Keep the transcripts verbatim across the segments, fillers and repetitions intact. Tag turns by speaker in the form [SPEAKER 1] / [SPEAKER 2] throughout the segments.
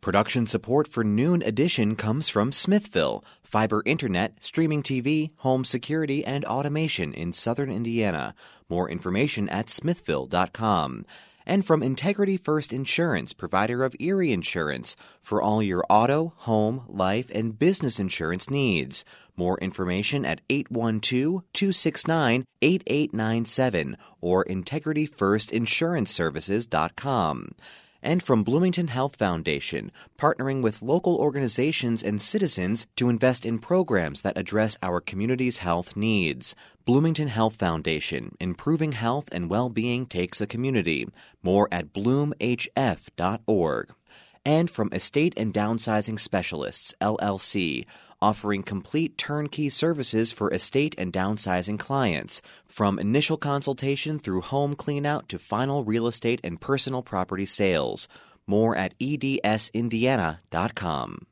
[SPEAKER 1] Production support for Noon Edition comes from Smithville, fiber internet, streaming T V, home security, and automation in southern Indiana. More information at smithville dot com. And from Integrity First Insurance, provider of Erie Insurance, for all your auto, home, life, and business insurance needs. More information at eight one two, two six nine, eight eight nine seven or integrity first insurance services dot com. And from Bloomington Health Foundation, partnering with local organizations and citizens to invest in programs that address our community's health needs. Bloomington Health Foundation, improving health and well-being takes a community. More at bloom h f dot org. And from Estate and Downsizing Specialists, L L C, offering complete turnkey services for estate and downsizing clients, from initial consultation through home cleanout to final real estate and personal property sales. More at e d s indiana dot com.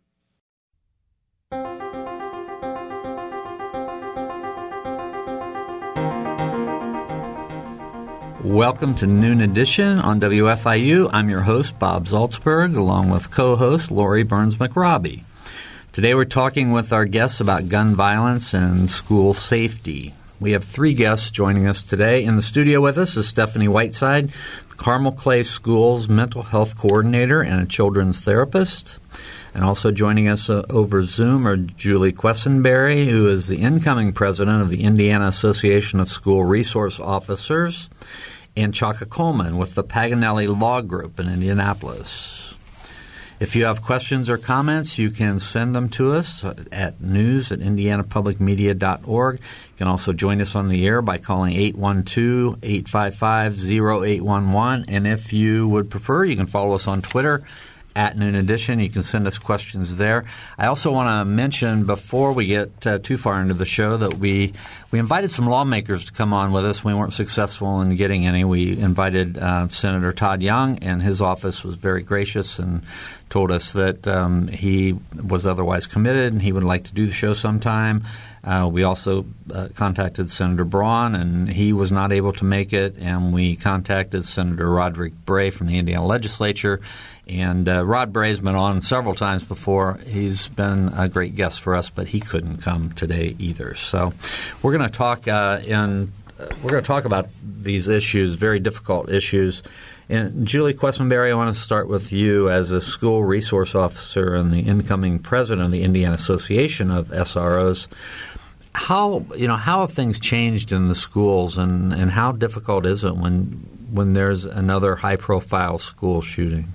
[SPEAKER 2] Welcome to Noon Edition on W F I U. I'm your host, Bob Zaltzberg, along with co-host Lori Burns-McRobbie. Today we're talking with our guests about gun violence and school safety. We have three guests joining us today. In the studio with us is Stephanie Whiteside, the Carmel Clay Schools mental health coordinator and a children's therapist. And also joining us uh, over Zoom are Julie Quessenberry, who is the incoming president of the Indiana Association of School Resource Officers, and Chaka Coleman with the Paganelli Law Group in Indianapolis. If you have questions or comments, you can send them to us at news at indiana public media dot org. You can also join us on the air by calling eight one two, eight five five, zero eight one one. And if you would prefer, you can follow us on Twitter at Noon Edition. You can send us questions there. I also want to mention before we get uh, too far into the show that we we invited some lawmakers to come on with us. We weren't successful in getting any. We invited uh, Senator Todd Young, and his office was very gracious and told us that um, he was otherwise committed and he would like to do the show sometime. Uh, we also uh, contacted Senator Braun, and he was not able to make it. And we contacted Senator Roderick Bray from the Indiana legislature. And uh, Rod Bray's been on several times before. He's been a great guest for us, but he couldn't come today either. So we're going to talk uh, in uh, we're going to talk about these issues, very difficult issues. And Julie Quessenberry, I want to start with you as a school resource officer and the incoming president of the Indiana Association of S R Os. How you know how have things changed in the schools, and, and how difficult is it when when there's another high-profile school shooting?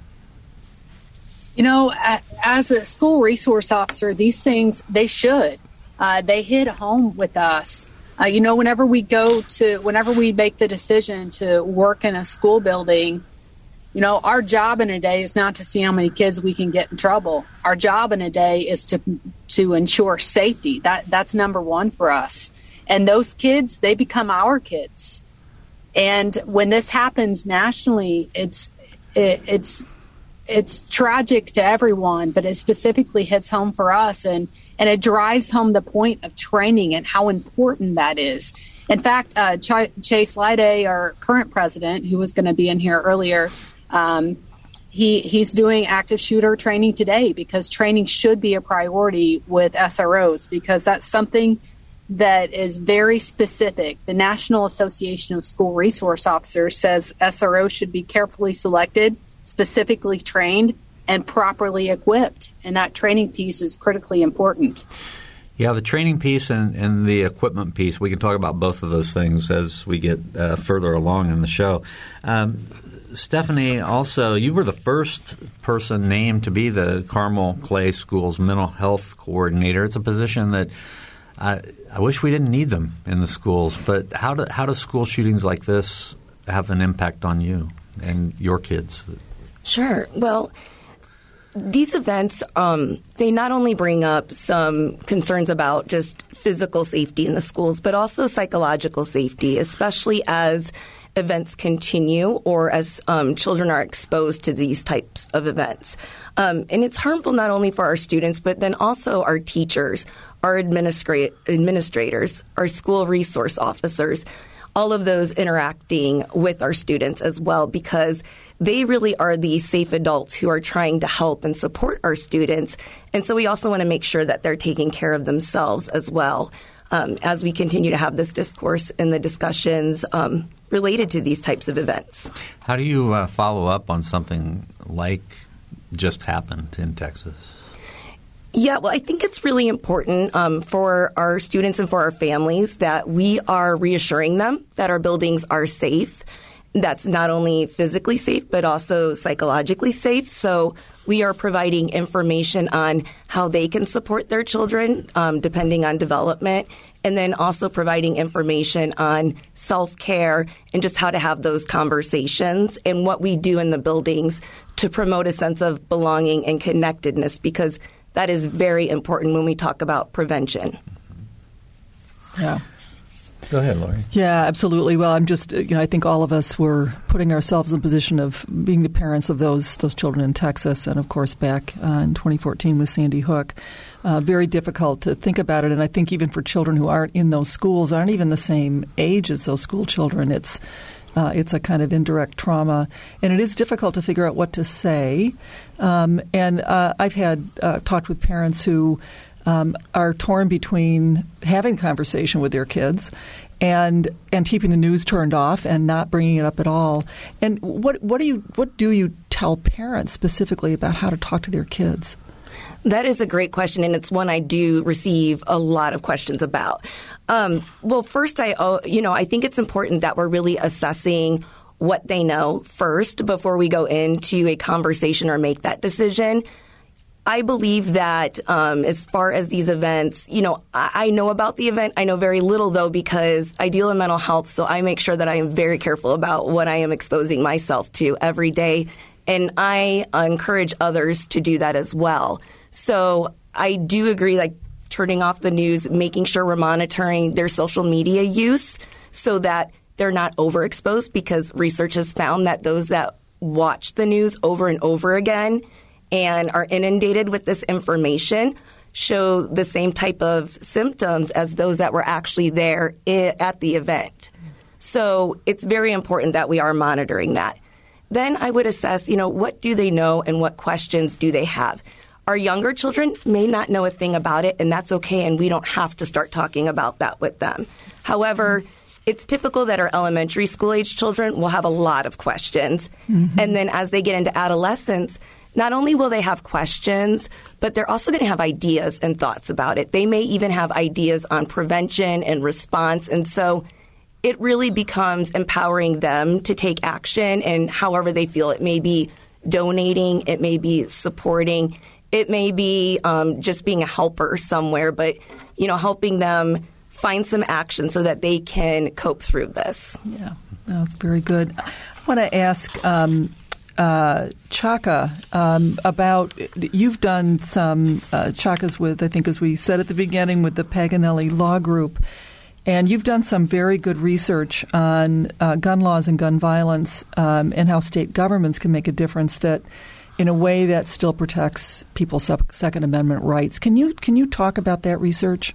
[SPEAKER 3] You know, as a school resource officer, these things, they should. Uh, they hit home with us. Uh, you know, whenever we go to, whenever we make the decision to work in a school building, you know, our job in a day is not to see how many kids we can get in trouble. Our job in a day is to to ensure safety. That that's number one for us. And those kids, they become our kids. And when this happens nationally, it's it, it's it's tragic to everyone, but it specifically hits home for us, and and it drives home the point of training and how important that is. In fact, uh, Ch- Chase Lyday, our current president, who was going to be in here earlier, um, he he's doing active shooter training today, because training should be a priority with S R Os, because that's something that is very specific. The National Association of School Resource Officers says S R Os should be carefully selected, specifically trained, and properly equipped. And that training piece is critically important.
[SPEAKER 2] Yeah, the training piece and, and the equipment piece, we can talk about both of those things as we get uh, further along in the show. Um, Stephanie, also, you were the first person named to be the Carmel Clay Schools mental health coordinator. It's a position that I, I wish we didn't need them in the schools, but how do, how do school shootings like this have an impact on you and your kids?
[SPEAKER 4] Sure. Well, these events, um, they not only bring up some concerns about just physical safety in the schools, but also psychological safety, especially as events continue or as um, children are exposed to these types of events. Um, and it's harmful not only for our students, but then also our teachers, our administra- administrators, our school resource officers. all of those interacting with our students as well, because they really are the safe adults who are trying to help and support our students. And so we also want to make sure that they're taking care of themselves as well um, as we continue to have this discourse and the discussions um, related to these types of events.
[SPEAKER 2] How do you uh, follow up on something like just happened in Texas?
[SPEAKER 4] Yeah, well, I think it's really important um, for our students and for our families that we are reassuring them that our buildings are safe. That's not only physically safe, but also psychologically safe. So we are providing information on how they can support their children, um, depending on development, and then also providing information on self-care and just how to have those conversations and what we do in the buildings to promote a sense of belonging and connectedness, because that is very important when we talk about prevention.
[SPEAKER 5] Yeah.
[SPEAKER 2] Go ahead, Lori.
[SPEAKER 5] Yeah, absolutely. Well, I'm just, you know, I think all of us were putting ourselves in a position of being the parents of those those children in Texas, and of course back uh, in twenty fourteen with Sandy Hook. Uh, very difficult to think about it, and I think even for children who aren't in those schools, aren't even the same age as those school children, it's uh, it's a kind of indirect trauma, and it is difficult to figure out what to say. Um, and uh, I've had uh, talked with parents who Um, are torn between having conversation with their kids and and keeping the news turned off and not bringing it up at all. And what what do you what do you tell parents specifically about how to talk to their kids?
[SPEAKER 4] That is a great question, and it's one I do receive a lot of questions about. Um, well, first, I uh, you know I think it's important that we're really assessing what they know first before we go into a conversation or make that decision. I believe that um, as far as these events, you know, I, I know about the event. I know very little, though, because I deal in mental health, so I make sure that I am very careful about what I am exposing myself to every day, and I encourage others to do that as well. So I do agree, like, turning off the news, making sure we're monitoring their social media use so that they're not overexposed, because research has found that those that watch the news over and over again and are inundated with this information show the same type of symptoms as those that were actually there at the event. So it's very important that we are monitoring that. Then I would assess, you know, what do they know and what questions do they have? Our younger children may not know a thing about it, and that's okay, and we don't have to start talking about that with them. However, it's typical that our elementary school age children will have a lot of questions. Mm-hmm. And then as they get into adolescence, not only will they have questions, but they're also going to have ideas and thoughts about it. They may even have ideas on prevention and response. And so it really becomes empowering them to take action in however they feel. It may be donating. It may be supporting. It may be um, just being a helper somewhere, but, you know, helping them find some action so that they can cope through this.
[SPEAKER 5] Yeah, that's very good. I want to ask um, Uh, Chaka, um, about you've done some uh, Chakas with, I think as we said at the beginning, with the Paganelli Law Group, and you've done some very good research on uh, gun laws and gun violence um, and how state governments can make a difference that in a way that still protects people's Second Amendment rights. Can you can you talk about that research?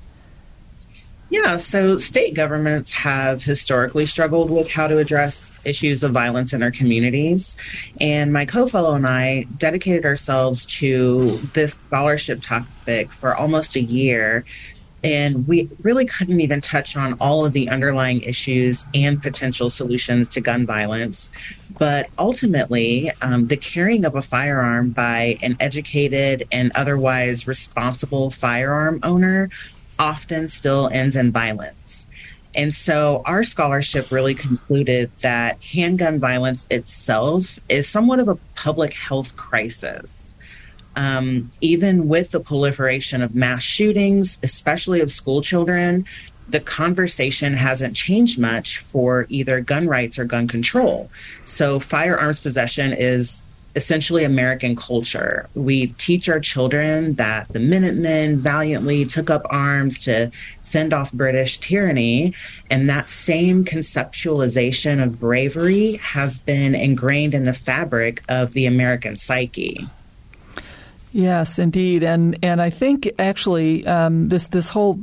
[SPEAKER 6] Yeah, so state governments have historically struggled with how to address issues of violence in their communities. And my co-fellow and I dedicated ourselves to this scholarship topic for almost a year. And we really couldn't even touch on all of the underlying issues and potential solutions to gun violence. But ultimately, um, the carrying of a firearm by an educated and otherwise responsible firearm owner often still ends in violence. And so our scholarship really concluded that handgun violence itself is somewhat of a public health crisis. Um, even with the proliferation of mass shootings, especially of school children, the conversation hasn't changed much for either gun rights or gun control. So firearms possession is essentially American culture. We teach our children that the Minutemen valiantly took up arms to fend off British tyranny, and that same conceptualization of bravery has been ingrained in the fabric of the American psyche.
[SPEAKER 5] Yes, indeed, and and I think actually um, this this whole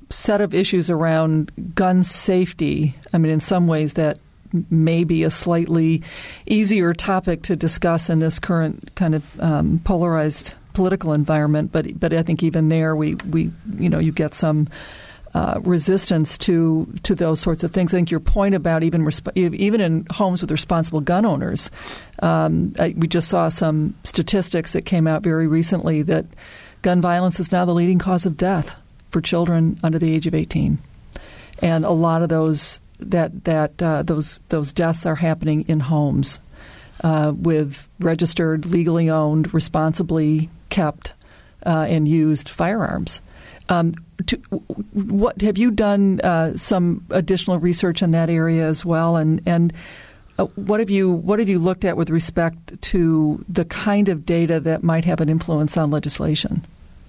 [SPEAKER 5] set of issues around gun safety. I mean, in some ways that may be a slightly easier topic to discuss in this current kind of um, polarized political environment. But but I think even there, we, we you know you get some uh, resistance to to those sorts of things. I think your point about even resp- even in homes with responsible gun owners, um, I, we just saw some statistics that came out very recently that gun violence is now the leading cause of death for children under the age of eighteen, and a lot of those. That that uh, those those deaths are happening in homes uh, with registered, legally owned, responsibly kept, uh, and used firearms. Um, to, what have you done? Uh, some additional research in that area as well, and and uh, what have you what have you looked at with respect to the kind of data that might have an influence on legislation?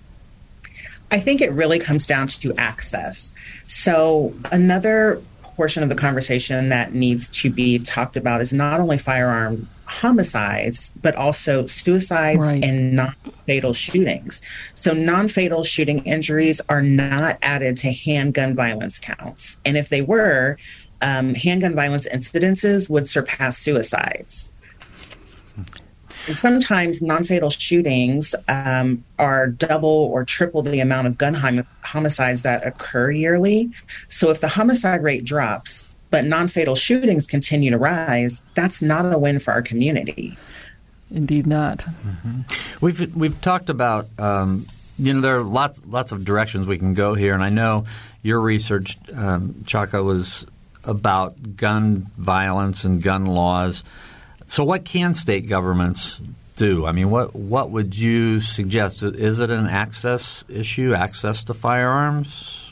[SPEAKER 6] I think it really comes down to access. So another portion of the conversation that needs to be talked about is not only firearm homicides, but also suicides right. and non-fatal shootings. So non-fatal shooting injuries are not added to handgun violence counts. And if they were, um, handgun violence incidences would surpass suicides. And sometimes non-fatal shootings um, are double or triple the amount of gun hom- homicides that occur yearly. So if the homicide rate drops, but non-fatal shootings continue to rise, that's not a win for our community.
[SPEAKER 5] Indeed not.
[SPEAKER 2] Mm-hmm. We've we've talked about um, you know there are lots lots of directions we can go here, and I know your research, um, Chaka, was about gun violence and gun laws. So what can state governments do? I mean, what what would you suggest? Is it an access issue, access to firearms?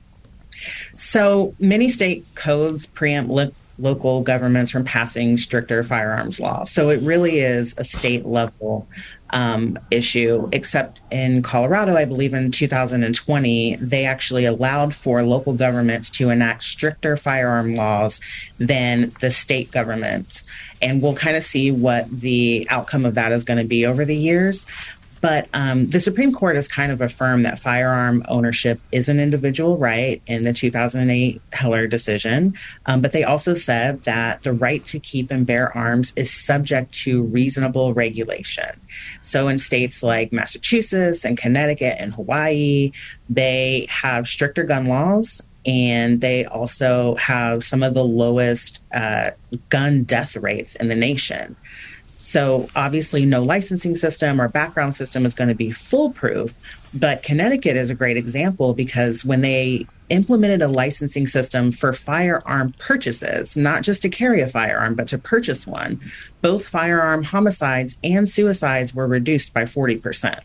[SPEAKER 6] So many state codes preempt li- local governments from passing stricter firearms laws. So it really is a state level um, issue, except in Colorado, I believe in two thousand twenty, they actually allowed for local governments to enact stricter firearm laws than the state government. And we'll kind of see what the outcome of that is going to be over the years. But um, the Supreme Court has kind of affirmed that firearm ownership is an individual right in the two thousand eight Heller decision. Um, but they also said that the right to keep and bear arms is subject to reasonable regulation. So in states like Massachusetts and Connecticut and Hawaii, they have stricter gun laws. And they also have some of the lowest uh, gun death rates in the nation. So obviously no licensing system or background system is going to be foolproof. But Connecticut is a great example because when they implemented a licensing system for firearm purchases, not just to carry a firearm, but to purchase one, both firearm homicides and suicides were reduced by forty percent.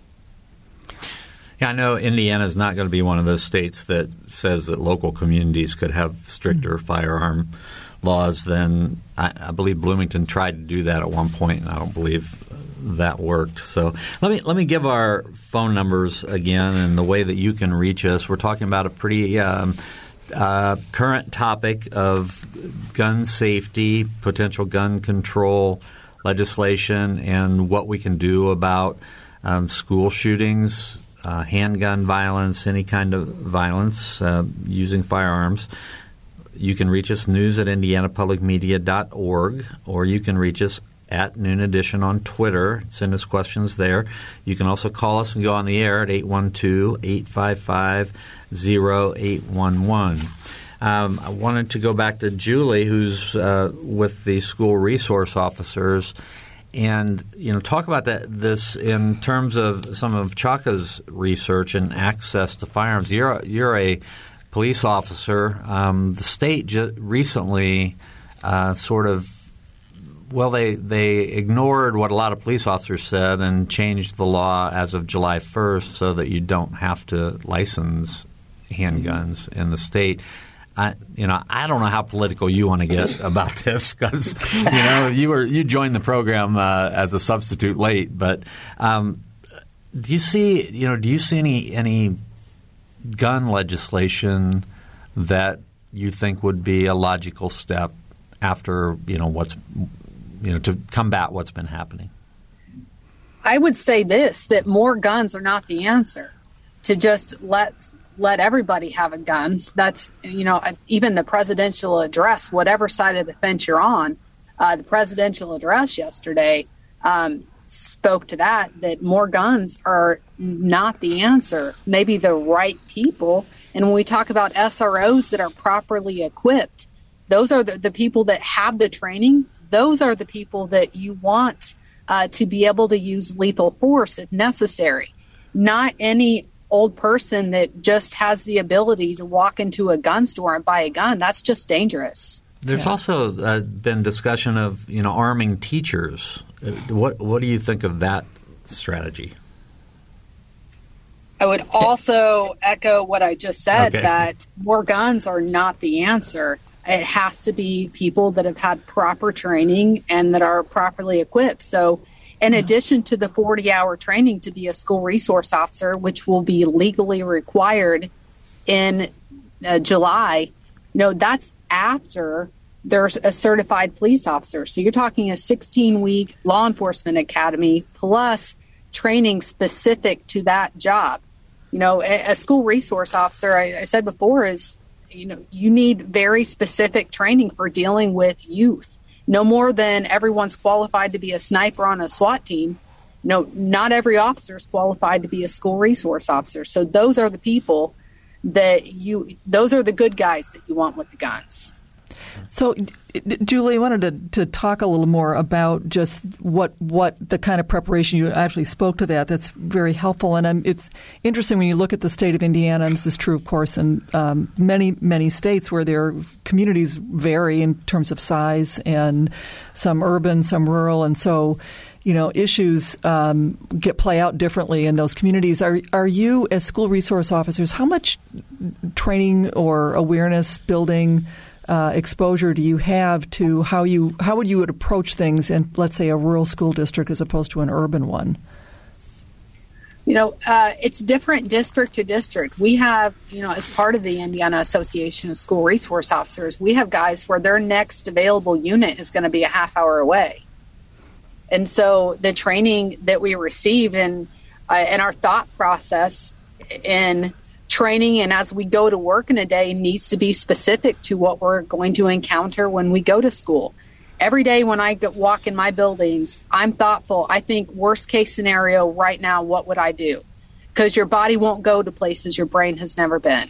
[SPEAKER 2] Yeah, I know Indiana is not going to be one of those states that says that local communities could have stricter mm-hmm. firearm laws than I, I believe Bloomington tried to do that at one point, and I don't believe that worked. So let me let me give our phone numbers again and the way that you can reach us. We're talking about a pretty um, uh, current topic of gun safety, potential gun control legislation, and what we can do about um, school shootings, Uh, handgun violence, any kind of violence uh, using firearms. You can reach us, news at indiana public media dot org, or you can reach us at Noon Edition on Twitter. Send us questions there. You can also call us and go on the air at eight one two, eight five five, zero eight one one. Um, I wanted to go back to Julie, who's uh, with the school resource officers. And, you know, talk about that this in terms of some of Chaka's research and access to firearms. You're, you're a police officer. Um, the state just recently uh, sort of, well, they, they ignored what a lot of police officers said and changed the law as of July first so that you don't have to license handguns in the state. I, you know, I don't know how political you want to get about this because, you know, you were you joined the program uh, as a substitute late. But um, do you see, you know, do you see any any gun legislation that you think would be a logical step after, you know, what's, you know, to combat what's been happening?
[SPEAKER 3] I would say this, that more guns are not the answer. To just let let everybody have a gun. That's, you know, even the presidential address, whatever side of the fence you're on, uh, the presidential address yesterday um, spoke to that, that more guns are not the answer. Maybe the right people. And when we talk about S R Os that are properly equipped, those are the, the people that have the training. Those are the people that you want uh, to be able to use lethal force if necessary. Not any old person that just has the ability to walk into a gun store and buy a gun. That's just dangerous.
[SPEAKER 2] There's yeah. also uh, been discussion of, you know, arming teachers. What what do you think of that strategy?
[SPEAKER 3] I would also echo what I just said,
[SPEAKER 2] okay.
[SPEAKER 3] that more guns are not the answer. It has to be people that have had proper training and that are properly equipped. So in addition to the forty-hour training to be a school resource officer, which will be legally required in uh, July, you know, that's after there's a certified police officer. So you're talking a sixteen-week law enforcement academy plus training specific to that job. You know, a, a school resource officer, I, I said before, is, you know, you need very specific training for dealing with youth. No more than everyone's qualified to be a sniper on a SWAT team. No, not every officer is qualified to be a school resource officer. So those are the people that you, those are the good guys that you want with the guns.
[SPEAKER 5] So, Julie, I wanted to, to talk a little more about just what what the kind of preparation you actually spoke to that. That's very helpful. And um, it's interesting when you look at the state of Indiana, and this is true, of course, in um, many, many states where their communities vary in terms of size, and some urban, some rural. And so, you know, issues um, get play out differently in those communities. Are are you, as school resource officers, how much training or awareness building Uh, exposure do you have to how you how would you would approach things in, let's say, a rural school district as opposed to an urban one?
[SPEAKER 3] You know, uh, it's different district to district. We have, you know, as part of the Indiana Association of School Resource Officers, we have guys where their next available unit is going to be a half hour away. And so the training that we received and uh, and our thought process in training and as we go to work in a day needs to be specific to what we're going to encounter when we go to school. Every day when I go, walk in my buildings, I'm thoughtful. I think worst case scenario right now, what would I do? Because your body won't go to places your brain has never been.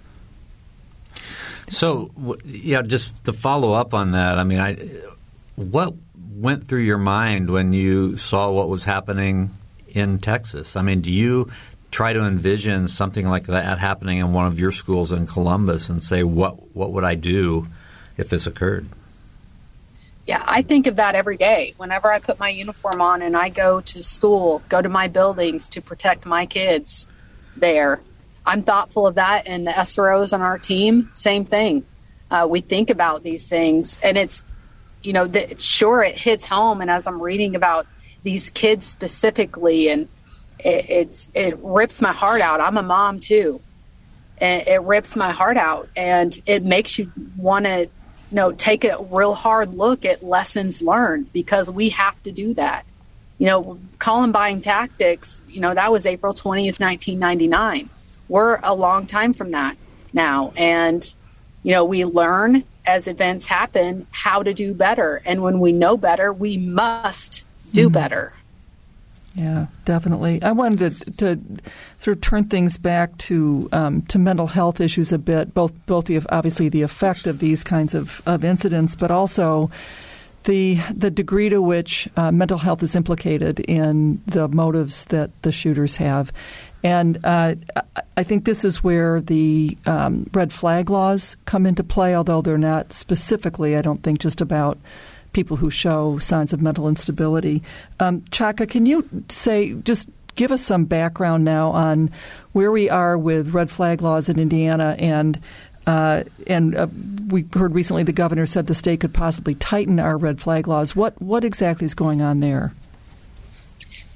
[SPEAKER 2] So, yeah, just to follow up on that, I mean, I, what went through your mind when you saw what was happening in Texas? I mean, do you try to envision something like that happening in one of your schools in Columbus and say, what what would I do if this occurred?
[SPEAKER 3] Yeah, I think of that every day. Whenever I put my uniform on and I go to school, go to my buildings to protect my kids there, I'm thoughtful of that. And the S R Os on our team, same thing. Uh, we think about these things. And it's, you know, the, sure, it hits home. And as I'm reading about these kids specifically, and It, it's it rips my heart out. I'm a mom too, and it rips my heart out, and it makes you want to, you know, take a real hard look at lessons learned, because we have to do that. You know, Columbine tactics. You know, that was April twentieth, nineteen ninety-nine. We're a long time from that now, and you know, we learn as events happen how to do better, and when we know better, we must do mm-hmm. better.
[SPEAKER 5] Yeah, definitely. I wanted to, to sort of turn things back to um, to mental health issues a bit, both both the obviously the effect of these kinds of, of incidents, but also the the degree to which uh, mental health is implicated in the motives that the shooters have. And uh, I think this is where the um, red flag laws come into play, although they're not specifically, I don't think, just about people who show signs of mental instability. Um, Chaka, can you say, just give us some background now on where we are with red flag laws in Indiana, and uh, and uh, we heard recently the governor said the state could possibly tighten our red flag laws. What what exactly is going on there?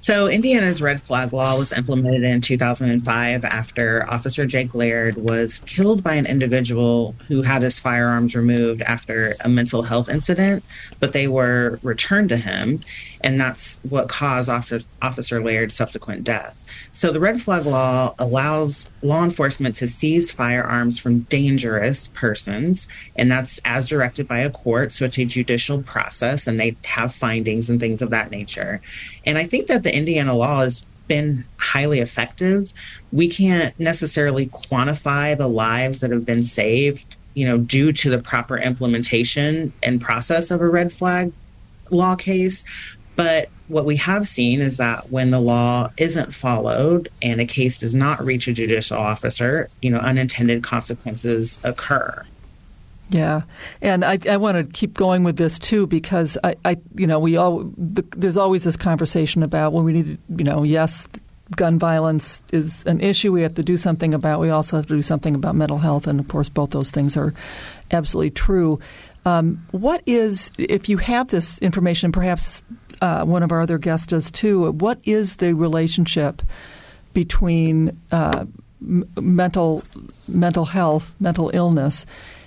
[SPEAKER 6] So Indiana's red flag law was implemented in two thousand five after Officer Jake Laird was killed by an individual who had his firearms removed after a mental health incident, but they were returned to him, and that's what caused Officer Laird's subsequent death. So the red flag law allows law enforcement to seize firearms from dangerous persons, and that's as directed by a court. So it's a judicial process, and they have findings and things of that nature. And I think that the Indiana law has been highly effective. We can't necessarily quantify the lives that have been saved, you know, due to the proper implementation and process of a red flag law case. But what we have seen is that when the law isn't followed and a case does not reach a judicial officer, you know, unintended consequences occur.
[SPEAKER 5] Yeah, and I, I want to keep going with this too because I, I you know, we all the, there's always this conversation about when we need to, you know, yes, gun violence is an issue we have to do something about. We also have to do something about mental health, and of course, both those things are absolutely true. Um, what is, if you have this information, perhaps uh, one of our other guests does too, what is the relationship between uh, m- mental mental health, mental illness,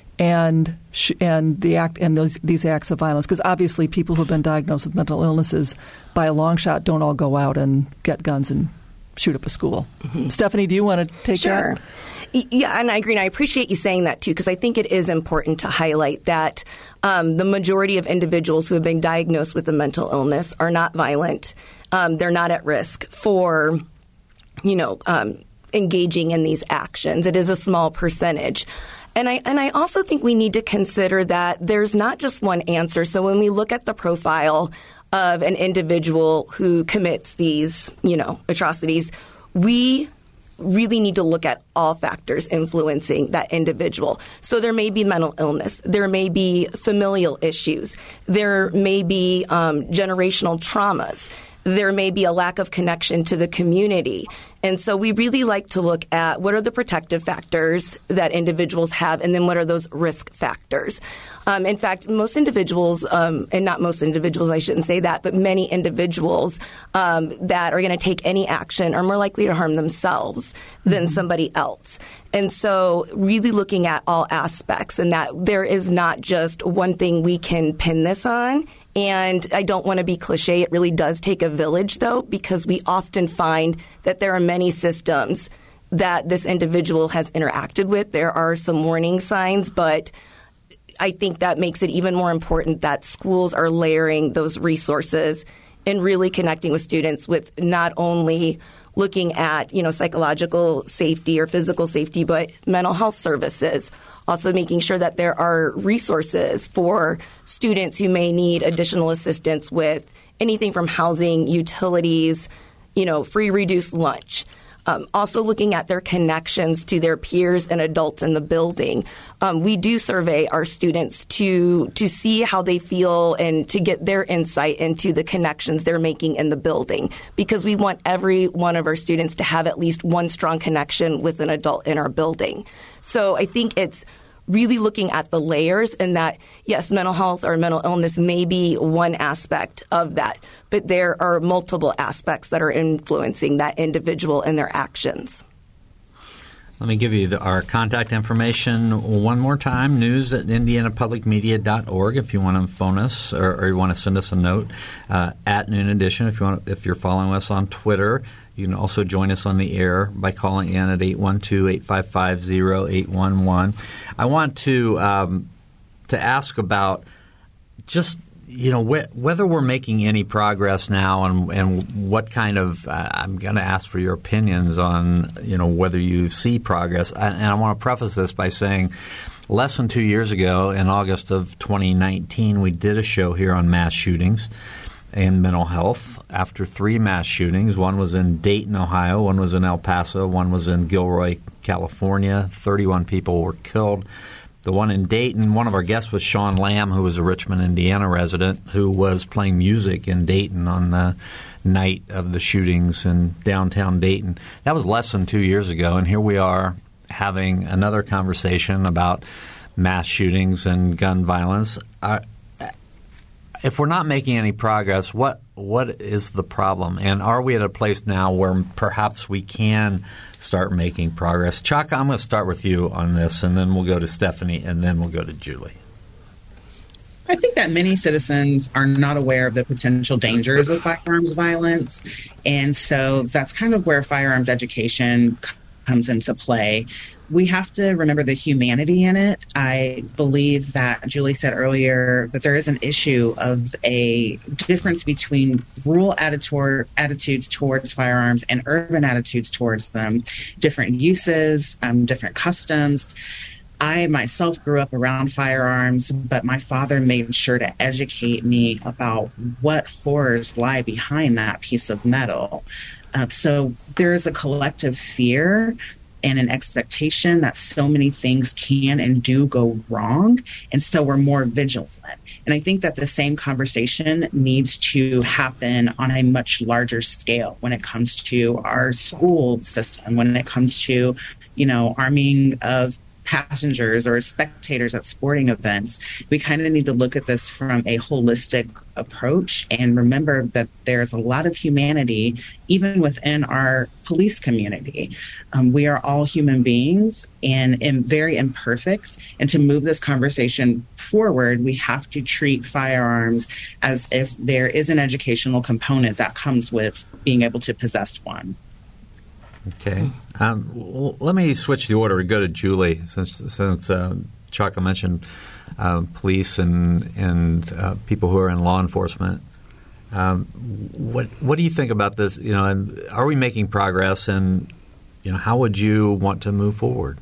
[SPEAKER 5] and sh- and the act and those these acts of violence? Because obviously, people who have been diagnosed with mental illnesses, by a long shot, don't all go out and get guns and shoot up a school. Mm-hmm. Stephanie, do you want to take
[SPEAKER 4] sure.
[SPEAKER 5] that?
[SPEAKER 4] Yeah, and I agree, and I appreciate you saying that, too, because I think it is important to highlight that um, the majority of individuals who have been diagnosed with a mental illness are not violent. Um, they're not at risk for, you know, um, engaging in these actions. It is a small percentage. And I and I also think we need to consider that there's not just one answer. So when we look at the profile of an individual who commits these, you know, atrocities, we really need to look at all factors influencing that individual. So there may be mental illness. There may be familial issues. There may be um, generational traumas. There may be a lack of connection to the community. And so we really like to look at what are the protective factors that individuals have, and then what are those risk factors. Um, in fact, most individuals, um, and not most individuals, I shouldn't say that, but many individuals um, that are going to take any action are more likely to harm themselves than mm-hmm. somebody else. And so really looking at all aspects, and that there is not just one thing we can pin this on. And I don't want to be cliche. It really does take a village, though, because we often find that there are many systems that this individual has interacted with. There are some warning signs, but I think that makes it even more important that schools are layering those resources and really connecting with students with not only looking at, you know, psychological safety or physical safety, but mental health services. Also making sure that there are resources for students who may need additional assistance with anything from housing, utilities, you know, free reduced lunch. Um, also looking at their connections to their peers and adults in the building. Um, we do survey our students to to see how they feel and to get their insight into the connections they're making in the building, because we want every one of our students to have at least one strong connection with an adult in our building. So I think it's really looking at the layers, and that, yes, mental health or mental illness may be one aspect of that, but there are multiple aspects that are influencing that individual and their actions.
[SPEAKER 2] Let me give you the, our contact information one more time, news at indiana public media dot org if you want to phone us or, or you want to send us a note, uh, at Noon Edition if you want. If you're following us on Twitter. You can also join us on the air by calling in at eight one two, eight five five, zero eight one one. I want to um, to ask about just, you know, wh- whether we're making any progress now, and, and what kind of uh, – I'm going to ask for your opinions on, you know, whether you see progress. And, and I want to preface this by saying less than two years ago, in August of twenty nineteen, we did a show here on mass shootings and mental health after three mass shootings. One was in Dayton, Ohio. One was in El Paso. One was in Gilroy, California. thirty-one people were killed. The one in Dayton, one of our guests was Sean Lamb, who was a Richmond, Indiana resident, who was playing music in Dayton on the night of the shootings in downtown Dayton. That was less than two years ago, and here we are having another conversation about mass shootings and gun violence. Uh, if we're not making any progress, what what is the problem? And are we at a place now where perhaps we can start making progress? Chaka, I'm going to start with you on this, and then we'll go to Stephanie, and then we'll go to Julie.
[SPEAKER 6] I think that many citizens are not aware of the potential dangers of firearms violence. And so that's kind of where firearms education comes into play. We have to remember the humanity in it. I believe that Julie said earlier that there is an issue of a difference between rural attitude, attitudes towards firearms and urban attitudes towards them, different uses, um, different customs. I myself grew up around firearms, but my father made sure to educate me about what horrors lie behind that piece of metal. Uh, so there is a collective fear and an expectation that so many things can and do go wrong. And so we're more vigilant. And I think that the same conversation needs to happen on a much larger scale when it comes to our school system, when it comes to, you know, arming of passengers or spectators at sporting events. We kind of need to look at this from a holistic approach and remember that there's a lot of humanity even within our police community. Um, we are all human beings and, and very imperfect. And to move this conversation forward, we have to treat firearms as if there is an educational component that comes with being able to possess one.
[SPEAKER 2] Okay. Um, well, let me switch the order and go to Julie, since since uh, Chaka mentioned uh, police and and uh, people who are in law enforcement. Um, what what do you think about this? You know, and are we making progress? And you know, how would you want to move forward?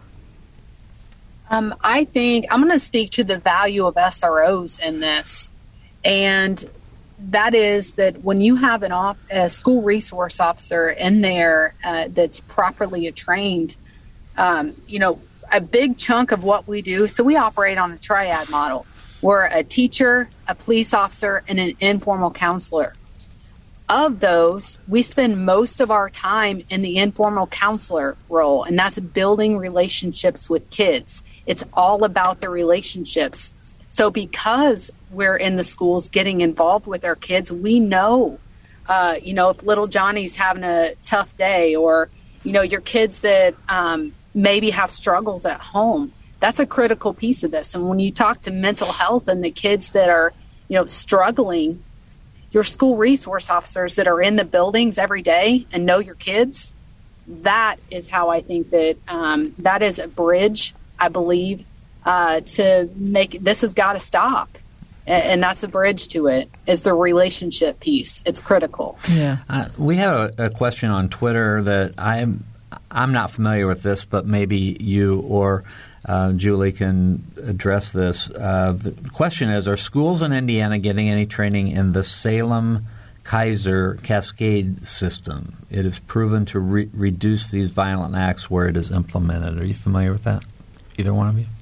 [SPEAKER 3] Um, I think I'm going to speak to the value of S R Os in this, and that is that when you have an off, a school resource officer in there uh, that's properly trained, um, you know, a big chunk of what we do, so we operate on a triad model. We're a teacher, a police officer, and an informal counselor. Of those, we spend most of our time in the informal counselor role, and that's building relationships with kids. It's all about the relationships. So because we're in the schools getting involved with our kids, we know, uh, you know, if little Johnny's having a tough day or, you know, your kids that um, maybe have struggles at home, that's a critical piece of this. And when you talk to mental health and the kids that are, you know, struggling, your school resource officers that are in the buildings every day and know your kids, that is how I think that um, that is a bridge, I believe, Uh, to make this has got to stop, and, and that's a bridge to it. Is the relationship piece? It's critical.
[SPEAKER 2] Yeah, uh, we have a, a question on Twitter that I'm I'm not familiar with this, but maybe you or uh, Julie can address this. Uh, the question is: are schools in Indiana getting any training in the Salem Kaiser Cascade system? It is proven to re- reduce these violent acts where it is implemented. Are you familiar with that? Either one of you?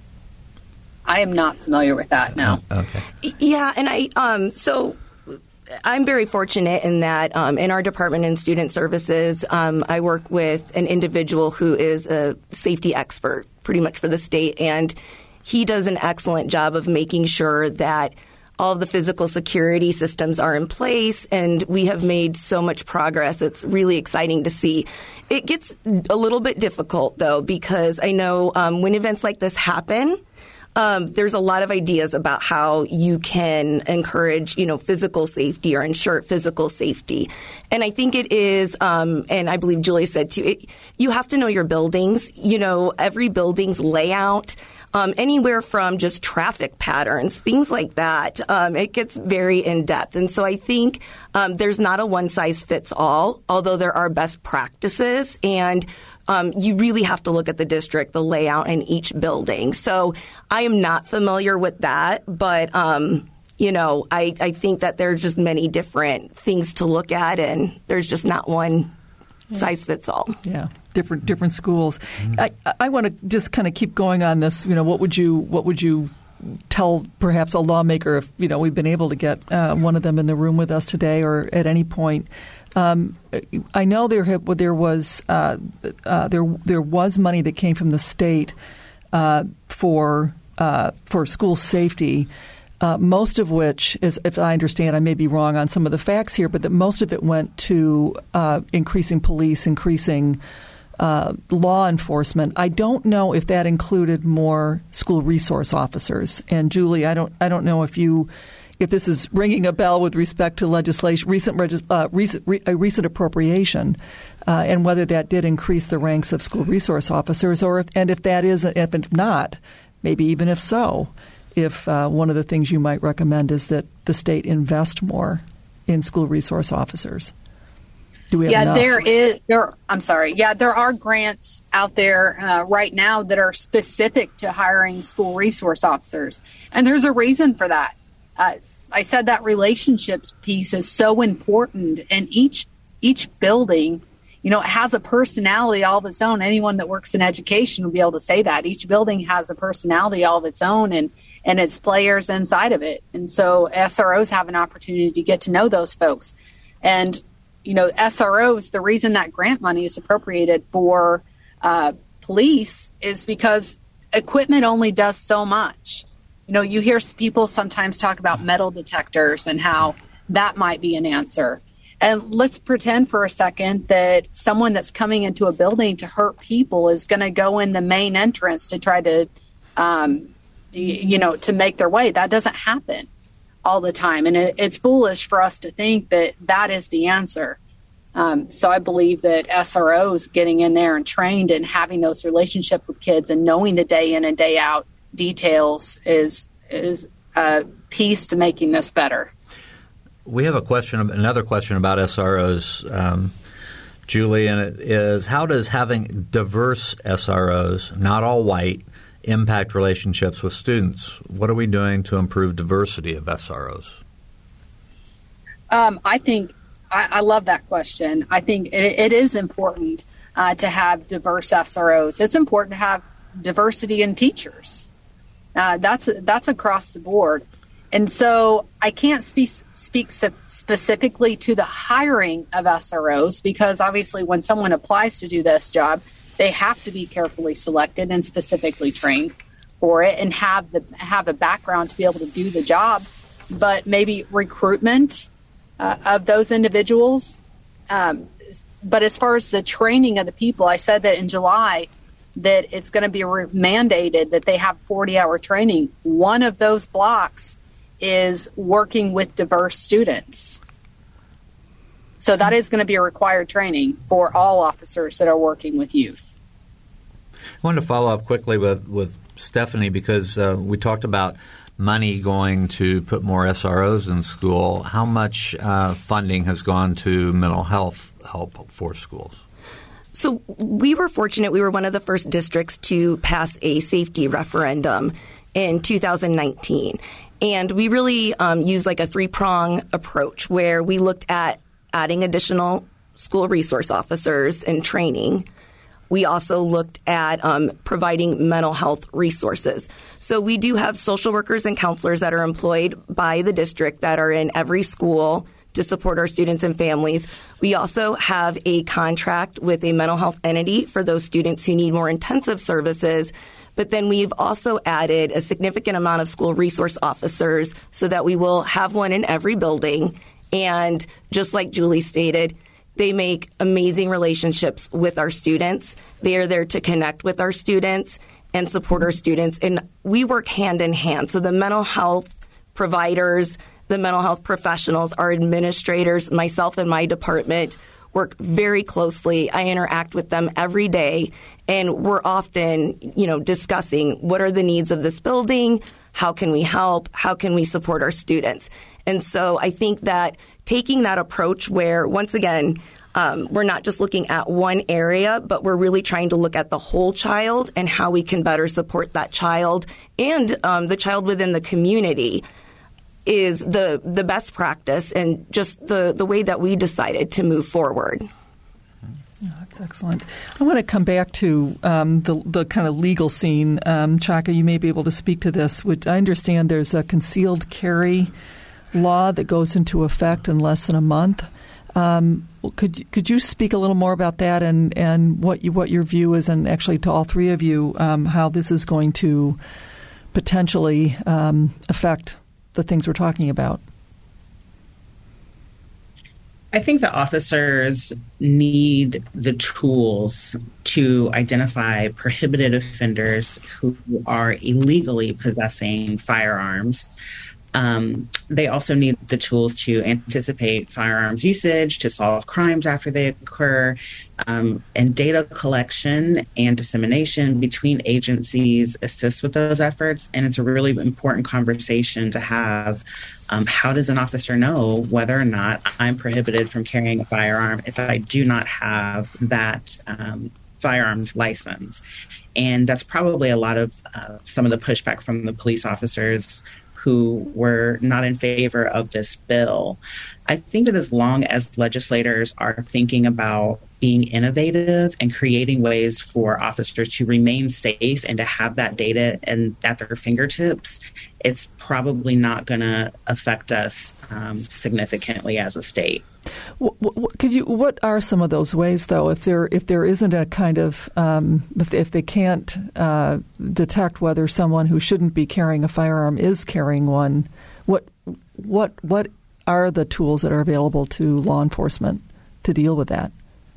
[SPEAKER 3] I am not familiar with that, no.
[SPEAKER 2] Okay.
[SPEAKER 4] Yeah, and I um, so I'm very fortunate in that um, in our department in student services, um, I work with an individual who is a safety expert pretty much for the state, and he does an excellent job of making sure that all of the physical security systems are in place, and we have made so much progress. It's really exciting to see. It gets a little bit difficult, though, because I know um, when events like this happen, Um, there's a lot of ideas about how you can encourage, you know, physical safety or ensure physical safety. And I think it is, um, and I believe Julie said too, it, you have to know your buildings. You know, every building's layout, um, anywhere from just traffic patterns, things like that. Um, it gets very in-depth. And so I think um, there's not a one-size-fits-all, although there are best practices. And Um, you really have to look at the district, the layout in each building. So I am not familiar with that, but, um, you know, I, I think that there's just many different things to look at, and there's just not one size fits all.
[SPEAKER 5] Yeah, different different schools. Mm-hmm. I, I want to just kind of keep going on this. You know, what would you what would you tell perhaps a lawmaker if, you know, we've been able to get uh, one of them in the room with us today or at any point? Um, I know there have, there was uh, uh, there there was money that came from the state uh, for uh, for school safety. uh, most of which is, if I understand, I may be wrong on some of the facts here, but that most of it went to uh, increasing police, increasing uh, law enforcement. I don't know if that included more school resource officers. And Julie, I don't, I don't know if you. If this is ringing a bell with respect to legislation, recent, uh, recent re, a recent appropriation, uh, and whether that did increase the ranks of school resource officers, or if, and if that is, if not, maybe even if so, if uh, one of the things you might recommend is that the state invest more in school resource officers. Do we have
[SPEAKER 3] yeah,
[SPEAKER 5] enough?
[SPEAKER 3] there is. There, I'm sorry. Yeah, there are grants out there uh, right now that are specific to hiring school resource officers, and there's a reason for that. Uh, I said that relationships piece is so important, and each each building, you know, it has a personality all of its own. Anyone that works in education will be able to say that. Each building has a personality all of its own, and, and its players inside of it. And so S R Os have an opportunity to get to know those folks. And, you know, S R Os, the reason that grant money is appropriated for uh, police is because equipment only does so much. You know, you hear people sometimes talk about metal detectors and how that might be an answer. And let's pretend for a second that someone that's coming into a building to hurt people is going to go in the main entrance to try to, um, you know, to make their way. That doesn't happen all the time. And it, it's foolish for us to think that that is the answer. Um, so I believe that S R Os getting in there and trained and having those relationships with kids and knowing the day in and day out details is is a piece to making this better.
[SPEAKER 2] We have a question, another question about S R Os, um, Julie, and it is, how does having diverse S R Os, not all white, impact relationships with students? What are we doing to improve diversity of S R Os?
[SPEAKER 3] Um, I think I, I love that question. I think it, it is important uh, to have diverse S R Os. It's important to have diversity in teachers. Uh, that's that's across the board. And so I can't speak, speak specifically to the hiring of S R Os because obviously when someone applies to do this job, they have to be carefully selected and specifically trained for it and have the have a background to be able to do the job. But maybe recruitment uh, of those individuals. Um, but as far as the training of the people, I said that in July that it's going to be re- mandated that they have forty-hour training. One of those blocks is working with diverse students. So that is going to be a required training for all officers that are working with youth.
[SPEAKER 2] I wanted to follow up quickly with, with Stephanie because uh, we talked about money going to put more S R Os in school. How much uh, funding has gone to mental health help for schools?
[SPEAKER 4] So we were fortunate. We were one of the first districts to pass a safety referendum in two thousand nineteen. And we really um, used like a three-prong approach where we looked at adding additional school resource officers and training. We also looked at um, providing mental health resources. So we do have social workers and counselors that are employed by the district that are in every school to support our students and families. We also have a contract with a mental health entity for those students who need more intensive services. But then we've also added a significant amount of school resource officers so that we will have one in every building. And just like Julie stated, they make amazing relationships with our students. They are there to connect with our students and support our students. And we work hand in hand. So the mental health providers, the mental health professionals, our administrators, myself and my department work very closely. I interact with them every day, and we're often, you know, discussing what are the needs of this building, how can we help, how can we support our students. And so I think that taking that approach where, once again, um, we're not just looking at one area, but we're really trying to look at the whole child and how we can better support that child and um, the child within the community is the the best practice and just the, the way that we decided to move forward.
[SPEAKER 5] Oh, that's excellent. I want to come back to um, the the kind of legal scene. Um, Chaka, you may be able to speak to this. Which I understand there's a concealed carry law that goes into effect in less than a month. Um, could could you speak a little more about that and, and what you, what your view is, and actually to all three of you, um, how this is going to potentially um, affect the the things we're talking about?
[SPEAKER 6] I think that officers need the tools to identify prohibited offenders who are illegally possessing firearms. Um, they also need the tools to anticipate firearms usage, to solve crimes after they occur, um, and data collection and dissemination between agencies assists with those efforts. And it's a really important conversation to have. Um, how does an officer know whether or not I'm prohibited from carrying a firearm if I do not have that um, firearms license? And that's probably a lot of uh, some of the pushback from the police officers who were not in favor of this bill. I think that as long as legislators are thinking about being innovative and creating ways for officers to remain safe and to have that data and at their fingertips, it's probably not going to affect us um, significantly as a state.
[SPEAKER 5] What, what, could you? What are some of those ways, though? If there if there isn't a kind of um, if, if they can't uh, detect whether someone who shouldn't be carrying a firearm is carrying one, what what what are the tools that are available to law enforcement to deal with that?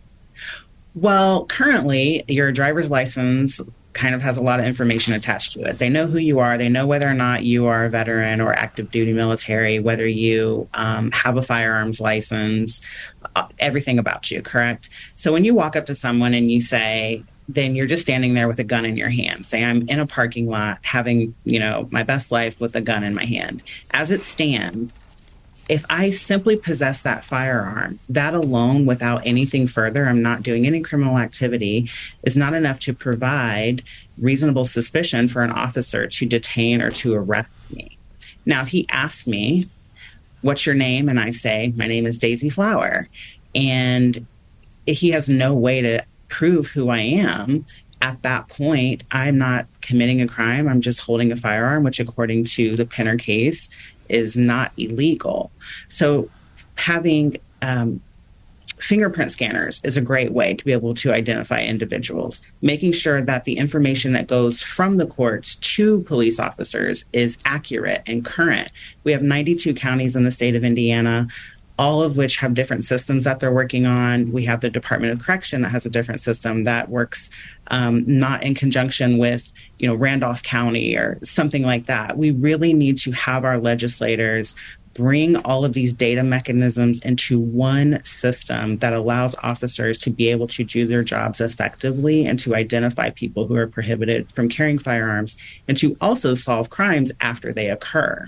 [SPEAKER 6] Well, currently, your driver's license kind of has a lot of information attached to it. They know who you are. They know whether or not you are a veteran or active duty military, whether you um, have a firearms license, uh, everything about you, correct? So when you walk up to someone and you say, then you're just standing there with a gun in your hand. Say, I'm in a parking lot having, you know, my best life with a gun in my hand. As it stands, if I simply possess that firearm, that alone, without anything further, I'm not doing any criminal activity, is not enough to provide reasonable suspicion for an officer to detain or to arrest me. Now, if he asks me, what's your name? And I say, my name is Daisy Flower. And he has no way to prove who I am. At that point, I'm not committing a crime. I'm just holding a firearm, which according to the Penner case is not illegal. So having um, fingerprint scanners is a great way to be able to identify individuals, making sure that the information that goes from the courts to police officers is accurate and current. We have ninety-two counties in the state of Indiana, all of which have different systems that they're working on. We have the Department of Correction that has a different system that works um, not in conjunction with, you know, Randolph County or something like that. We really need to have our legislators bring all of these data mechanisms into one system that allows officers to be able to do their jobs effectively and to identify people who are prohibited from carrying firearms and to also solve crimes after they occur.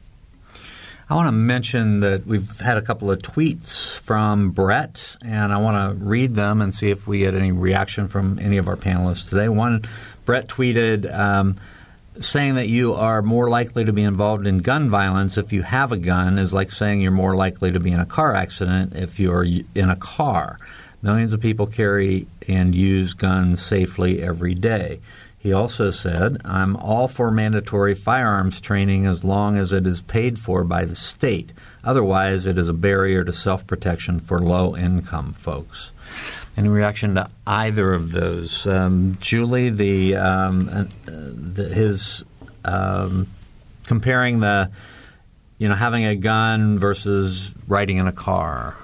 [SPEAKER 2] I want to mention that we've had a couple of tweets from Brett, and I want to read them and see if we get any reaction from any of our panelists today. One, Brett tweeted um, saying that you are more likely to be involved in gun violence if you have a gun is like saying you're more likely to be in a car accident if you're in a car. Millions of people carry and use guns safely every day. He also said, I'm all for mandatory firearms training as long as it is paid for by the state. Otherwise, it is a barrier to self-protection for low-income folks. Any reaction to either of those? Um, Julie, the, um, uh, the his um, comparing the, you know, having a gun versus riding in a car.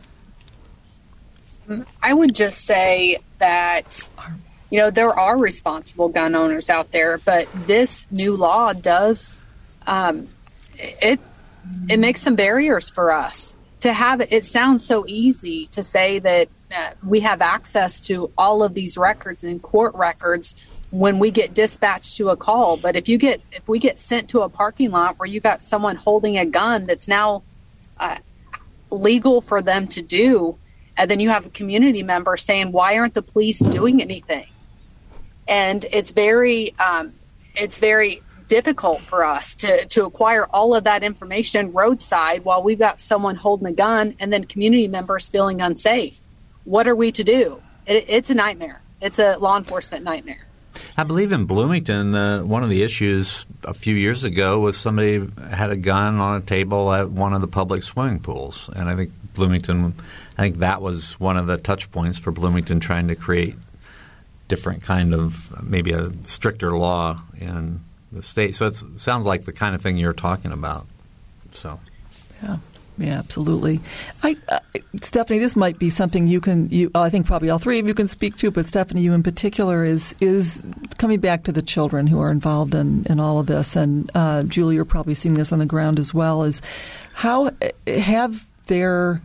[SPEAKER 3] I would just say that, you know, there are responsible gun owners out there, but this new law does um, it. It makes some barriers for us to have it. It sounds so easy to say that uh, we have access to all of these records and court records when we get dispatched to a call. But if you get if we get sent to a parking lot where you got someone holding a gun that's now uh, legal for them to do, and then you have a community member saying, "Why aren't the police doing anything?" And it's very, um, it's very difficult for us to, to acquire all of that information roadside while we've got someone holding a gun and then community members feeling unsafe. What are we to do? It, it's a nightmare. It's a law enforcement nightmare.
[SPEAKER 2] I believe in Bloomington, uh, one of the issues a few years ago was somebody had a gun on a table at one of the public swimming pools. And I think Bloomington, I think that was one of the touch points for Bloomington trying to create different kind of maybe a stricter law in the state. So it sounds like the kind of thing you're talking about. So,
[SPEAKER 5] yeah. Yeah, absolutely. I, uh, Stephanie, this might be something you can, you, I think probably all three of you can speak to, but Stephanie, you in particular, is is coming back to the children who are involved in, in all of this. And uh, Julie, you're probably seeing this on the ground as well, is how have their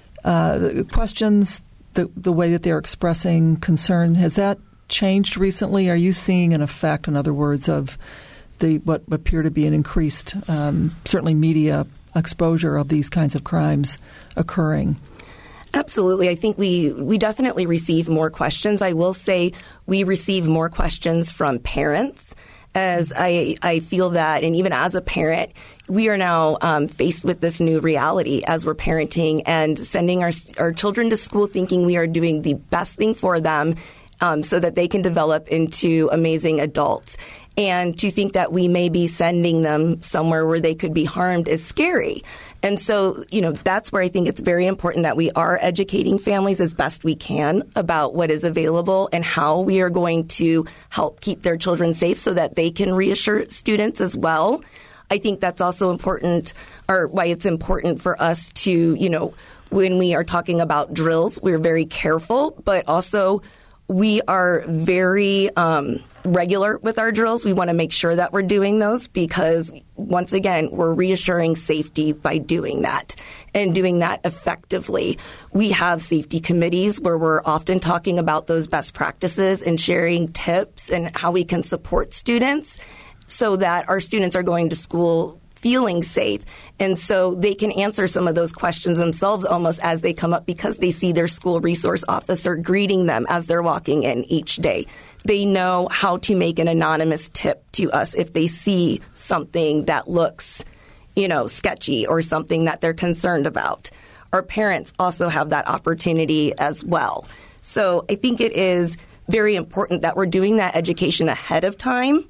[SPEAKER 5] uh, questions, the, the way that they're expressing concern, has that changed recently? Are you seeing an effect, in other words, of the what appear to be an increased, um, certainly media exposure of these kinds of crimes occurring?
[SPEAKER 4] Absolutely. I think we, we definitely receive more questions. I will say we receive more questions from parents, as I, I feel that, and even as a parent, we are now um, faced with this new reality as we're parenting and sending our, our children to school thinking we are doing the best thing for them um, so that they can develop into amazing adults. And to think that we may be sending them somewhere where they could be harmed is scary. And so, you know, that's where I think it's very important that we are educating families as best we can about what is available and how we are going to help keep their children safe so that they can reassure students as well. I think that's also important, or why it's important for us to, you know, when we are talking about drills, we're very careful, but also we are very um, regular with our drills. We want to make sure that we're doing those because, once again, we're reassuring safety by doing that and doing that effectively. We have safety committees where we're often talking about those best practices and sharing tips and how we can support students so that our students are going to school feeling safe. And so they can answer some of those questions themselves almost as they come up because they see their school resource officer greeting them as they're walking in each day. They know how to make an anonymous tip to us if they see something that looks, you know, sketchy or something that they're concerned about. Our parents also have that opportunity as well. So I think it is very important that we're doing that education ahead of time.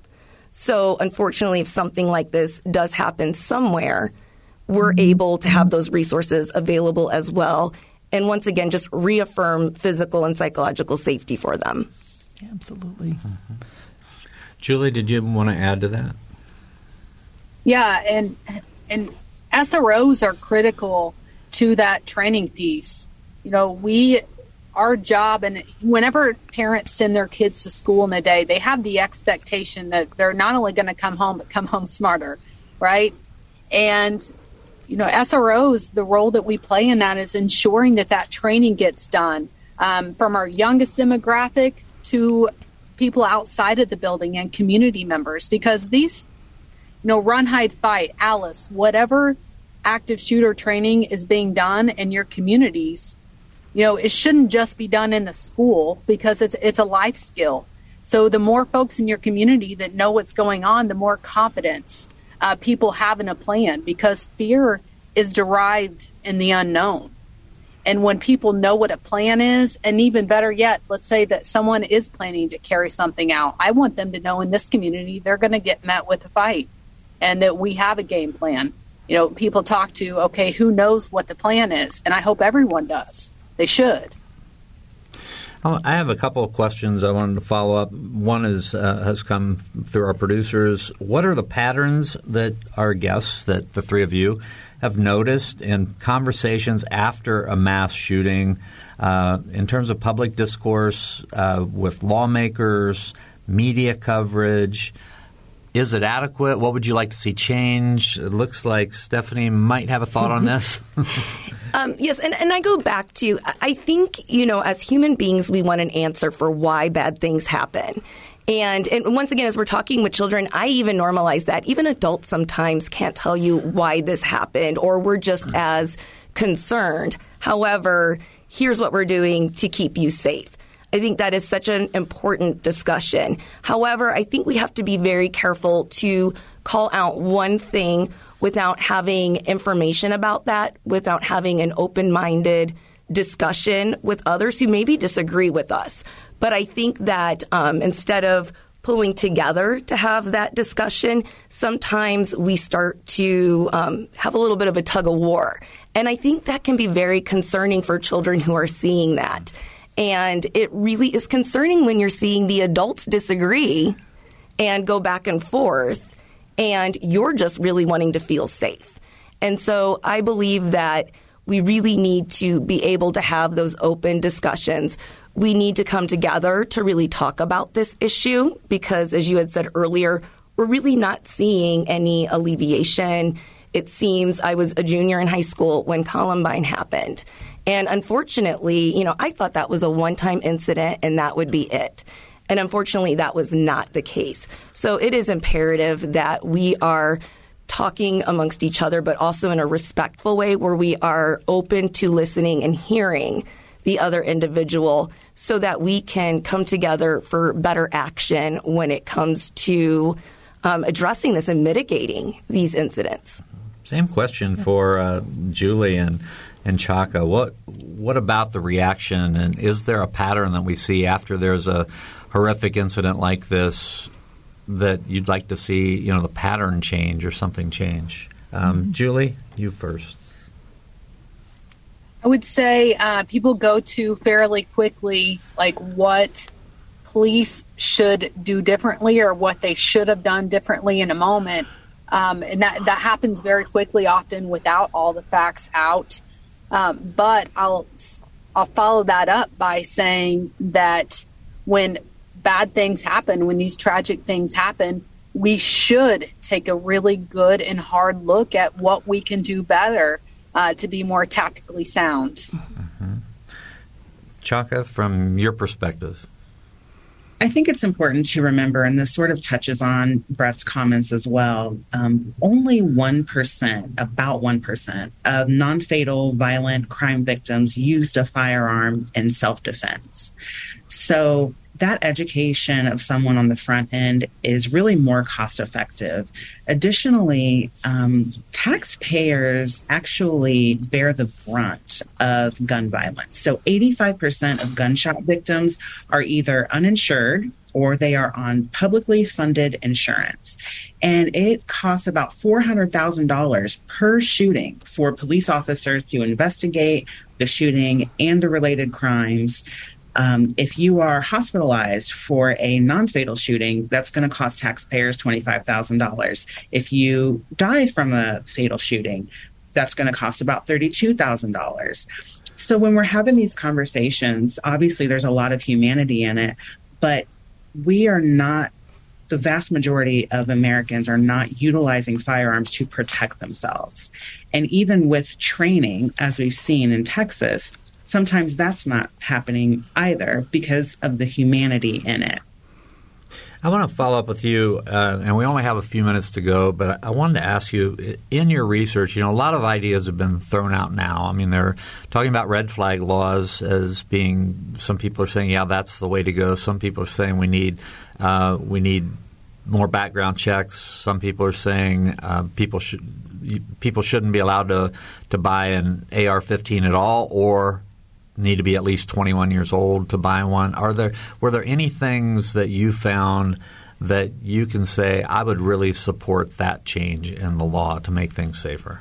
[SPEAKER 4] So unfortunately, if something like this does happen somewhere, we're able to have those resources available as well. And once again, just reaffirm physical and psychological safety for them.
[SPEAKER 5] Yeah, absolutely.
[SPEAKER 2] Mm-hmm. Julie, did you want to add to that?
[SPEAKER 3] Yeah, and and S R Os are critical to that training piece. You know, we, our job, and whenever parents send their kids to school in a day, they have the expectation that they're not only going to come home, but come home smarter, right? And, you know, S R Os, the role that we play in that is ensuring that that training gets done um, from our youngest demographic to people outside of the building and community members, because these, you know, run, hide, fight, Alice, whatever active shooter training is being done in your communities, you know, it shouldn't just be done in the school because it's it's a life skill. So the more folks in your community that know what's going on, the more confidence uh, people have in a plan, because fear is derived in the unknown. And when people know what a plan is, and even better yet, let's say that someone is planning to carry something out, I want them to know in this community they're going to get met with a fight and that we have a game plan. You know, people talk to, okay, who knows what the plan is? And I hope everyone does. They should.
[SPEAKER 2] Oh, I have a couple of questions I wanted to follow up. One is uh, has come through our producers. What are the patterns that our guests, that the three of you, have noticed in conversations after a mass shooting uh, in terms of public discourse uh, with lawmakers, media coverage? Is it adequate? What would you like to see change? It looks like Stephanie might have a thought on this.
[SPEAKER 4] um, yes, and, and I go back to, I think, you know, as human beings, we want an answer for why bad things happen. And, and once again, as we're talking with children, I even normalize that. Even adults sometimes can't tell you why this happened, or we're just as concerned. However, here's what we're doing to keep you safe. I think that is such an important discussion. However, I think we have to be very careful to call out one thing without having information about that, without having an open-minded discussion with others who maybe disagree with us. But I think that um, instead of pulling together to have that discussion, sometimes we start to um, have a little bit of a tug of war. And I think that can be very concerning for children who are seeing that. And it really is concerning when you're seeing the adults disagree and go back and forth, and you're just really wanting to feel safe. And so I believe that we really need to be able to have those open discussions. We need to come together to really talk about this issue because, as you had said earlier, we're really not seeing any alleviation. It seems I was a junior in high school when Columbine happened. And unfortunately, you know, I thought that was a one-time incident and that would be it. And unfortunately, that was not the case. So it is imperative that we are talking amongst each other, but also in a respectful way where we are open to listening and hearing the other individual so that we can come together for better action when it comes to um, addressing this and mitigating these incidents.
[SPEAKER 2] Same question for uh, Julie and, and Chaka. What, what about the reaction, and is there a pattern that we see after there's a horrific incident like this that you'd like to see, you know, the pattern change or something change? Um, mm-hmm. Julie, you first.
[SPEAKER 3] I would say uh, people go to fairly quickly, like what police should do differently or what they should have done differently in a moment. Um, and that, that happens very quickly, often without all the facts out. Um, but I'll I'll follow that up by saying that when bad things happen, when these tragic things happen, we should take a really good and hard look at what we can do better uh, to be more tactically sound.
[SPEAKER 2] Mm-hmm. Chaka, from your perspective.
[SPEAKER 6] I think it's important to remember, and this sort of touches on Brett's comments as well, um, only one percent, about one percent of non-fatal violent crime victims used a firearm in self-defense. So that education of someone on the front end is really more cost effective. Additionally, um, taxpayers actually bear the brunt of gun violence. So eighty-five percent of gunshot victims are either uninsured or they are on publicly funded insurance. And it costs about four hundred thousand dollars per shooting for police officers to investigate the shooting and the related crimes. Um, if you are hospitalized for a non-fatal shooting, that's going to cost taxpayers twenty-five thousand dollars. If you die from a fatal shooting, that's going to cost about thirty-two thousand dollars. So when we're having these conversations, obviously there's a lot of humanity in it, but we are not, the vast majority of Americans are not utilizing firearms to protect themselves. And even with training, as we've seen in Texas, sometimes that's not happening either because of the humanity in it.
[SPEAKER 2] I want to follow up with you, uh, and we only have a few minutes to go, but I wanted to ask you, in your research, you know, a lot of ideas have been thrown out now. I mean, they're talking about red flag laws as being, some people are saying, yeah, that's the way to go. Some people are saying we need uh, we need more background checks. Some people are saying uh, people should people shouldn't be allowed to, to buy an A R fifteen at all, or need to be at least twenty-one years old to buy one. Are there were there any things that you found that you can say, I would really support that change in the law to make things safer?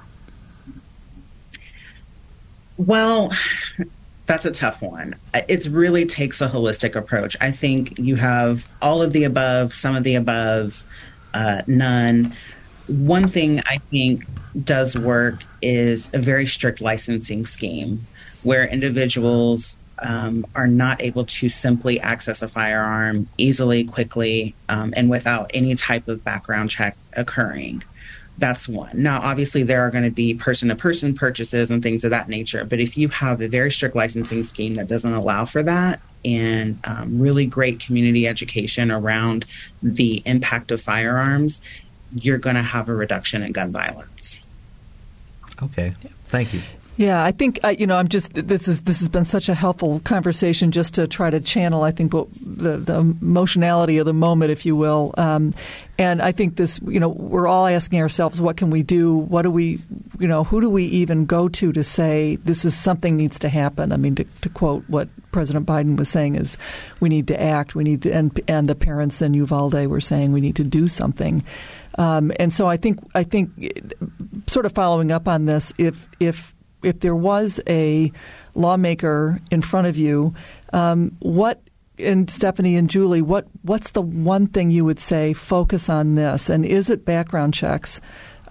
[SPEAKER 6] Well, that's a tough one. It really takes a holistic approach. I think you have all of the above, some of the above, uh, none. One thing I think does work is a very strict licensing scheme, where individuals um, are not able to simply access a firearm easily, quickly, um, and without any type of background check occurring. That's one. Now, obviously, there are going to be person-to-person purchases and things of that nature, but if you have a very strict licensing scheme that doesn't allow for that, and um, really great community education around the impact of firearms, you're going to have a reduction in gun violence.
[SPEAKER 2] Okay. Thank you.
[SPEAKER 5] Yeah, I think uh, you know. I'm just this is this has been such a helpful conversation just to try to channel, I think, what, the the emotionality of the moment, if you will. Um, and I think this, you know, we're all asking ourselves, what can we do? What do we, you know, who do we even go to to say this is something needs to happen? I mean, to, to quote what President Biden was saying is, we need to act. We need to, and and the parents in Uvalde were saying we need to do something. Um, and so I think I think, sort of following up on this, if if if there was a lawmaker in front of you, um, what, and Stephanie and Julie, what what's the one thing you would say, focus on this? And is it background checks?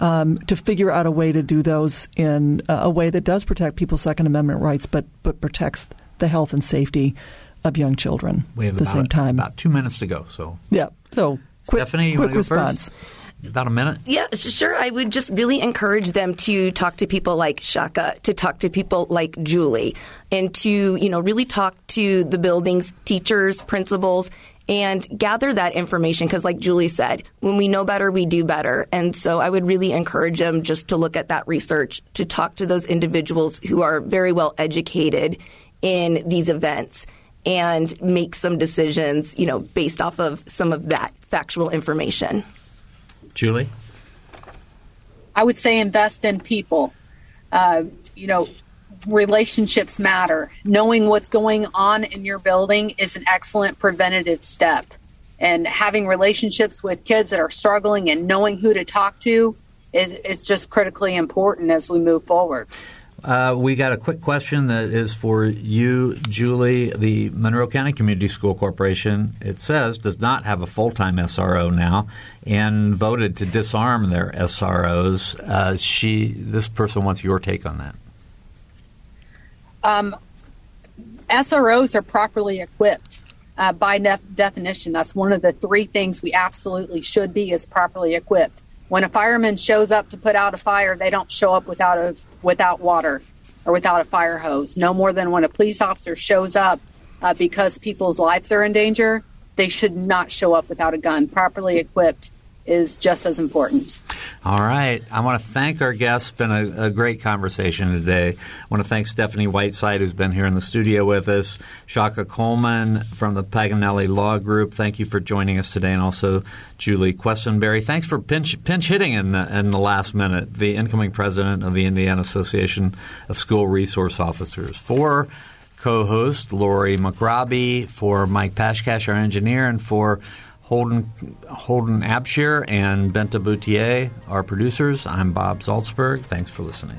[SPEAKER 5] um, to figure out a way to do those in a way that does protect people's Second Amendment rights, but but protects the health and safety of young children
[SPEAKER 2] we have
[SPEAKER 5] at the
[SPEAKER 2] about,
[SPEAKER 5] same time.
[SPEAKER 2] About two minutes to go. So
[SPEAKER 5] yeah, so quick,
[SPEAKER 2] Stephanie, you
[SPEAKER 5] quick
[SPEAKER 2] wanna go
[SPEAKER 5] response.
[SPEAKER 2] First? About a minute?
[SPEAKER 4] Yeah, sure. I would just really encourage them to talk to people like Shaka, to talk to people like Julie, and to, you know, really talk to the building's teachers, principals, and gather that information. Because like Julie said, when we know better, we do better. And so I would really encourage them just to look at that research, to talk to those individuals who are very well educated in these events and make some decisions, you know, based off of some of that factual information.
[SPEAKER 2] Julie?
[SPEAKER 3] I would say invest in people. Uh, you know, relationships matter. Knowing what's going on in your building is an excellent preventative step. And having relationships with kids that are struggling and knowing who to talk to is, is just critically important as we move forward.
[SPEAKER 2] Uh, we got a quick question that is for you, Julie. The Monroe County Community School Corporation, it says, does not have a full-time S R O now and voted to disarm their S R Os. Uh, she, this person wants your take on that.
[SPEAKER 3] Um, S R Os are properly equipped uh, by def- definition. That's one of the three things we absolutely should be, is properly equipped. When a fireman shows up to put out a fire, they don't show up without a without water or without a fire hose. No more than when a police officer shows up uh, because people's lives are in danger, they should not show up without a gun. Properly equipped is just as important.
[SPEAKER 2] All right. I want to thank our guests. It's been a, a great conversation today. I want to thank Stephanie Whiteside, who's been here in the studio with us, Shaka Coleman from the Paganelli Law Group. Thank you for joining us today, and also Julie Questenberry. Thanks for pinch, pinch hitting in the, in the last minute, the incoming president of the Indiana Association of School Resource Officers. For co-host Lori McRobbie, for Mike Pashkash, our engineer, and for Holden, Holden Abshire and Benta Boutier, our producers. I'm Bob Zaltsberg. Thanks for listening.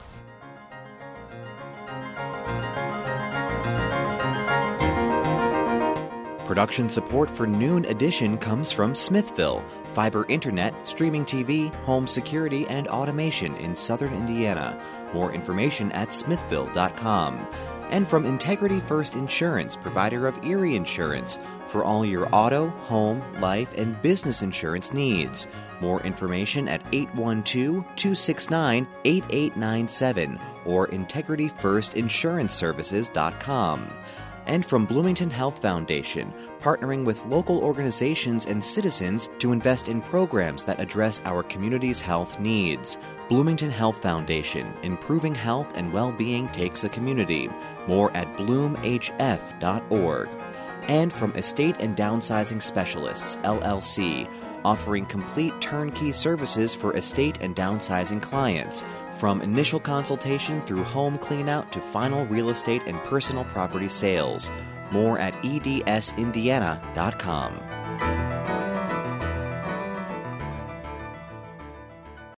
[SPEAKER 1] Production support for Noon Edition comes from Smithville, fiber internet, streaming T V, home security, and automation in southern Indiana. More information at smithville dot com. And from Integrity First Insurance, provider of Erie Insurance, for all your auto, home, life, and business insurance needs. More information at eight one two, two six nine, eight eight nine seven or integrity first insurance services dot com. And from Bloomington Health Foundation, partnering with local organizations and citizens to invest in programs that address our community's health needs. Bloomington Health Foundation, improving health and well-being takes a community. More at bloom h f dot org. And from Estate and Downsizing Specialists, L L C, offering complete turnkey services for estate and downsizing clients, from initial consultation through home cleanout to final real estate and personal property sales. More at e d s indiana dot com.